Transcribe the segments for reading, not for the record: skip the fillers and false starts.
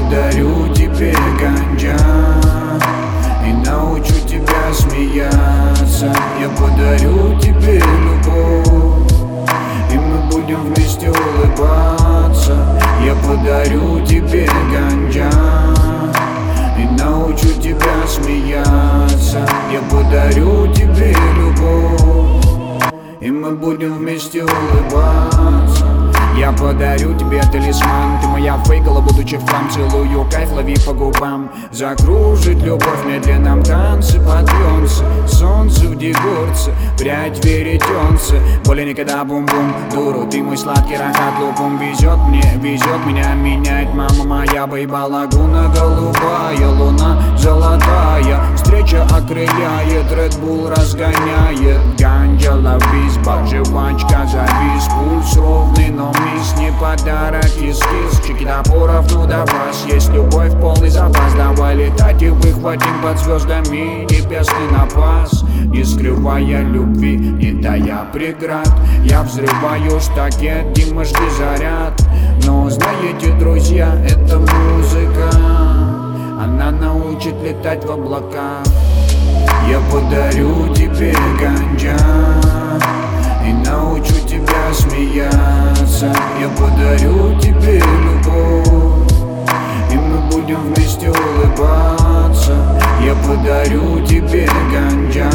подарю тебе ганджа и научу тебя смеяться. Я подарю тебе любовь, и мы будем вместе улыбаться. Я подарю тебе ганджа и научу тебя смеяться. Я подарю тебе любовь, и мы будем вместе улыбаться. Я подарю тебе талисман, ты моя фейкала, будучи в хлам. Целую кайф, лови по губам. Закружит любовь в медленном танце, подъемся. Солнце в дегорце, прядь веретенце. Более никогда бум-бум, дуру, ты мой сладкий рахат лупум. Везет меня менять мама моя. Бейба лагуна голубая, луна золотая. Встреча окрыляет, Red Bull разгоняет. Ганджа, ловись, жвачка, завис. Пульс ровный, но мисс не подарок, кис-кис. Чеки топоров, ну да вас. Есть любовь, полный запас. Давай летать и выхватим под звездами небесный напас. Не скрывая любви, не тая преград, я взрываю штакет, Димашки заряд. Но знаете, друзья, эта музыка, она научит летать в облаках. Я подарю тебе ганджа и научу тебя смеяться. Я подарю тебе любовь, и мы будем вместе улыбаться. Я подарю тебе ганджа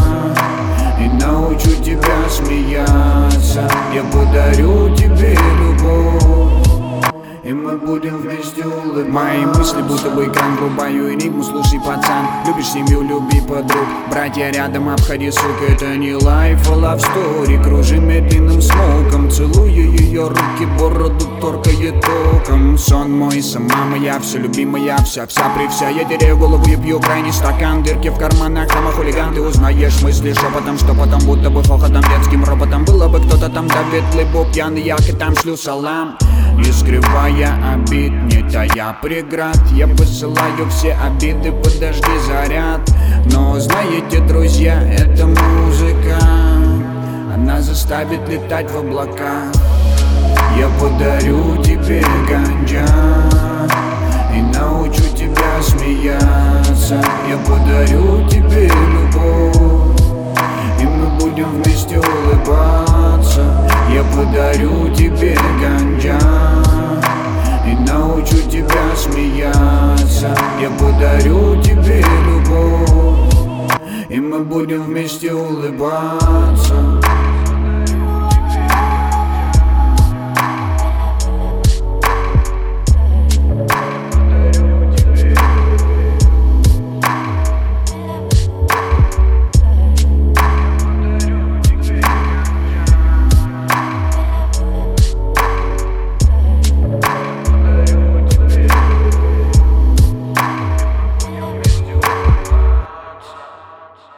и научу тебя смеяться. Я подарю тебе любовь, и мы будем вместе улыбаться. Мои мысли будто бы экран, врубаю энигму. Слушай, пацан, любишь семью, люби подруг. Братья рядом, обходи, сука. Это не лайф, а love story. Кружим медленным смоком, целую ее руки, бороду торкает током. Сон мой, сама моя, все любимая, вся при вся. Я теряю голову и пью крайний стакан. Дырки в карманах, там хулиган. Ты узнаешь мысли шепотом, что потом будто бы хохотом, детским роботом. Было бы кто-то там, да ветлый боб пьяный, я и там шлю салам. Не скрывая обид, не тая преград, я посылаю все обиды, подожди заряд. Но знаете, друзья, эта музыка, она заставит летать в облака. Я подарю тебе ганджа и научу тебя смеяться. Я подарю тебе любовь, и мы будем вместе улыбаться. Я подарю тебе ганджа и научу тебя смеяться. Я подарю тебе любовь, и мы будем вместе улыбаться.